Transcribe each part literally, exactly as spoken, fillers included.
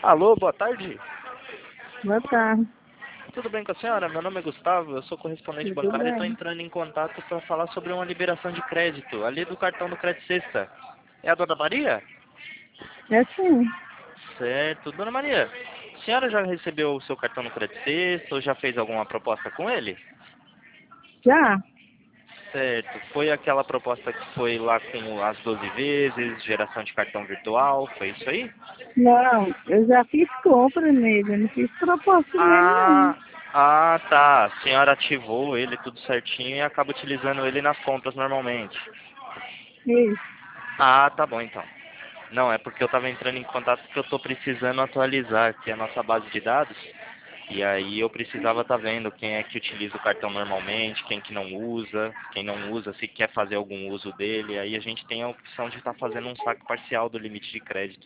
Alô, boa tarde. Boa tarde. Tudo bem com a senhora? Meu nome é Gustavo, eu sou correspondente Tudo bancário e estou bem? entrando em contato para falar sobre uma liberação de crédito, ali do cartão do Crédito Sexta. É a Dona Maria? É sim. Certo. Dona Maria, a senhora já recebeu o seu cartão no Crédito Sexta ou já fez alguma proposta com ele? Já? Certo. Foi aquela proposta que foi lá com as doze vezes, geração de cartão virtual, foi isso aí? Não, eu já fiz compra nele, eu não fiz proposta nele não. Ah, ah, tá. A senhora ativou ele tudo certinho e acaba utilizando ele nas compras normalmente. Isso. Ah, tá bom então. Não, é porque eu estava entrando em contato porque eu estou precisando atualizar aqui a nossa base de dados. E aí eu precisava estar vendo quem é que utiliza o cartão normalmente, quem que não usa, quem não usa, se quer fazer algum uso dele. Aí a gente tem a opção de estar fazendo um saque parcial do limite de crédito.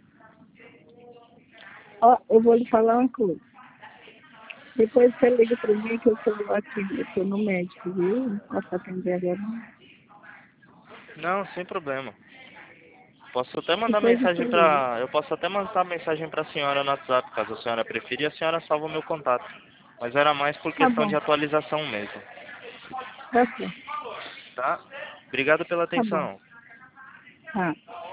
Ó, eu vou lhe falar uma coisa. Depois você liga para mim que eu estou aqui, eu estou no médico, viu? Não posso atender agora não. Não, sem problema. Posso até mandar Depois você mensagem liga. pra. Eu posso até mandar mensagem pra senhora no WhatsApp, caso a senhora preferir, a senhora salva o meu contato. Mas era mais por Tá questão bom, de atualização mesmo. tá certo. Tá? Obrigado pela Tá bom. atenção. Tá.